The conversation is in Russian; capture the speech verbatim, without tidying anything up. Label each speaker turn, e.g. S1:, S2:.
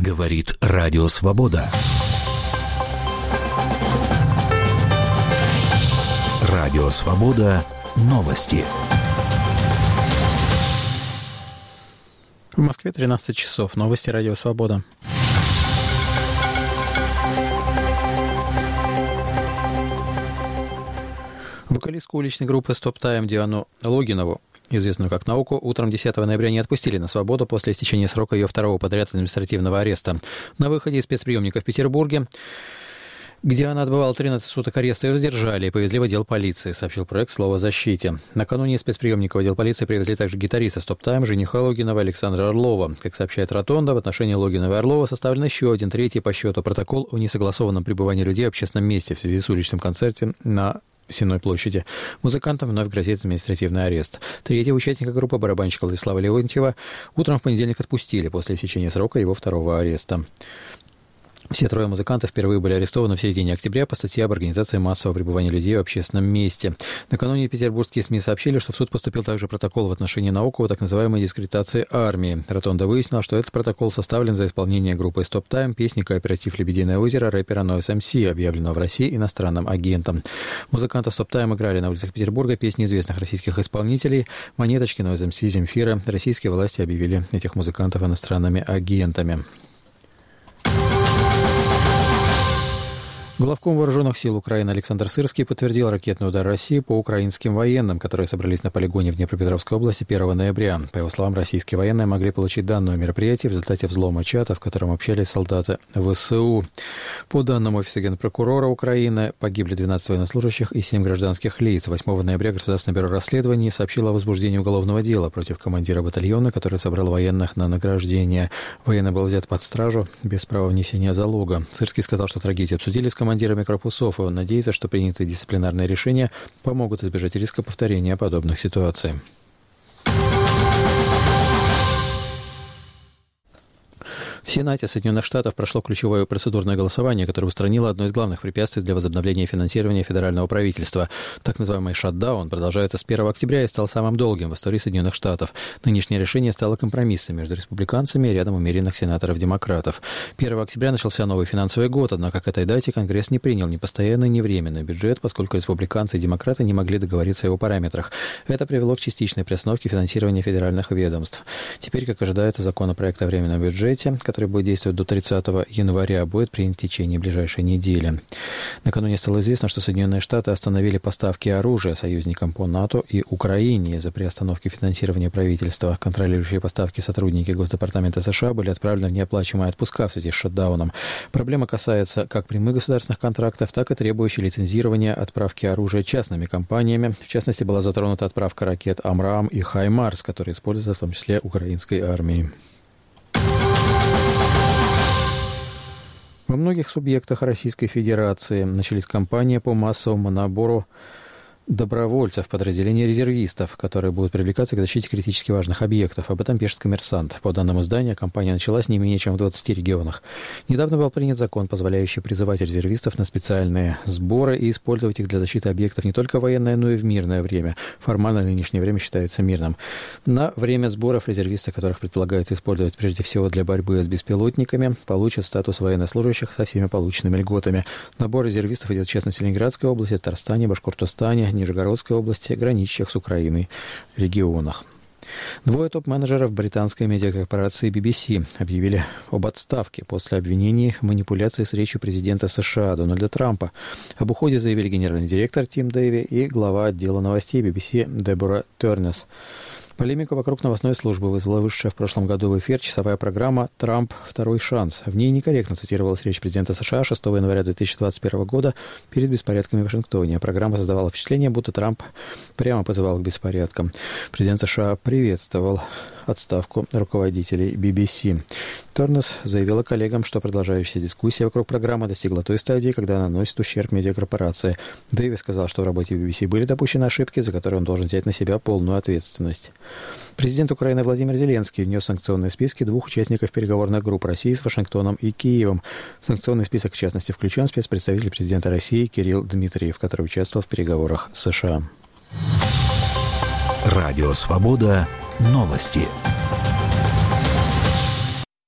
S1: Говорит Радио Свобода. Радио Свобода. Новости.
S2: В Москве тринадцать часов. Новости Радио Свобода. Вокалистку уличной группы «Стоп Тайм» Диану Логинову, известную как «Науку», утром десятого ноября не отпустили на свободу после истечения срока ее второго подряд административного ареста. На выходе из спецприемника в Петербурге, где она отбывала тринадцать суток ареста, ее задержали и повезли в отдел полиции, сообщил проект «Слово о защите». Накануне из спецприемника в отдел полиции привезли также гитариста «Стоп Тайм», жениха Логинова Александра Орлова. Как сообщает «Ротонда», в отношении Логинова и Орлова составлен еще один, третий по счету протокол о несогласованном пребывании людей в общественном месте в связи с уличным концертом на Сенной площади. Музыкантам вновь грозит административный арест. Третьего участника группы, барабанщика Владислава Леонтьева, утром в понедельник отпустили после истечения срока его второго ареста. Все трое музыкантов впервые были арестованы в середине октября по статье об организации массового пребывания людей в общественном месте. Накануне петербургские СМИ сообщили, что в суд поступил также протокол в отношении Наукова, так называемой дискредитации армии. Ротонда выяснила, что этот протокол составлен за исполнение группой «Стоп Тайм» песни «Кооператив Лебединое озеро» рэпера Noise эм си, объявленного в России иностранным агентом. Музыканты «Стоп Тайм» играли на улицах Петербурга песни известных российских исполнителей «Монеточки», Noise эм си, «Земфира». Российские власти объявили этих музыкантов иностранными агентами. Главком Вооруженных сил Украины Александр Сырский подтвердил ракетный удар России по украинским военным, которые собрались на полигоне в Днепропетровской области первого ноября. По его словам, российские военные могли получить данные о мероприятии в результате взлома чата, в котором общались солдаты ВСУ. По данным Офиса Генпрокурора Украины, погибли двенадцать военнослужащих и семь гражданских лиц. восьмого ноября Государственное бюро расследований сообщило о возбуждении уголовного дела против командира батальона, который собрал военных на награждение. Военный был взят под стражу без права внесения залога. Сырский сказал, что трагедию обсудили с командиром командирами корпусов, и он надеется, что принятые дисциплинарные решения помогут избежать риска повторения подобных ситуаций. В Сенате Соединенных Штатов прошло ключевое процедурное голосование, которое устранило одно из главных препятствий для возобновления финансирования федерального правительства. Так называемый шатдаун продолжается с первого октября и стал самым долгим в истории Соединенных Штатов. Нынешнее решение стало компромиссом между республиканцами и рядом умеренных сенаторов-демократов. первого октября начался новый финансовый год, однако к этой дате Конгресс не принял ни постоянный, ни временный бюджет, поскольку республиканцы и демократы не могли договориться о его параметрах. Это привело к частичной приостановке финансирования федеральных ведомств. Теперь, как ожидается, законопроект о временном бюджете, который будет действовать до тридцатого января, будет принят в течение ближайшей недели. Накануне стало известно, что Соединенные Штаты остановили поставки оружия союзникам по НАТО и Украине из-за приостановки финансирования правительства. Контролирующие поставки сотрудники Госдепартамента США были отправлены в неоплачиваемые отпуска в связи с шатдауном. Проблема касается как прямых государственных контрактов, так и требующей лицензирования отправки оружия частными компаниями. В частности, была затронута отправка ракет «Амрам» и «Хаймарс», которые используются в том числе украинской армией. Во многих субъектах Российской Федерации начались кампании по массовому набору добровольцев, подразделения резервистов, которые будут привлекаться к защите критически важных объектов. Об этом пишет «Коммерсант». По данным издания, кампания началась не менее чем в двадцати регионах. Недавно был принят закон, позволяющий призывать резервистов на специальные сборы и использовать их для защиты объектов не только в военное, но и в мирное время. Формально нынешнее время считается мирным. На время сборов резервисты, которых предполагается использовать прежде всего для борьбы с беспилотниками, получат статус военнослужащих со всеми полученными льготами. Набор резервистов идет в частности в Ленинградской области, Татарстане, Башкортостане, Нижегородской области, граничащих с Украиной регионах. Двое топ-менеджеров британской медиакорпорации би би си объявили об отставке после обвинений в манипуляции с речью президента США Дональда Трампа. Об уходе заявили генеральный директор Тим Дэйви и глава отдела новостей би би си Дебора Тернес. Полемику вокруг новостной службы вызвала вышедшая в прошлом году в эфир часовая программа «Трамп. Второй шанс». В ней некорректно цитировалась речь президента США шестого января две тысячи двадцать первого года перед беспорядками в Вашингтоне. Программа создавала впечатление, будто Трамп прямо позывал к беспорядкам. Президент США приветствовал отставку руководителей би би си. Торнес заявила коллегам, что продолжающаяся дискуссия вокруг программы достигла той стадии, когда она наносит ущерб медиакорпорации. Дэйви сказал, что в работе би би си были допущены ошибки, за которые он должен взять на себя полную ответственность. Президент Украины Владимир Зеленский внес санкционные списки двух участников переговорных групп России с Вашингтоном и Киевом. В санкционный список, в частности, включен спецпредставитель президента России Кирилл Дмитриев, который участвовал в переговорах с США.
S1: Радио «Свобода». Новости.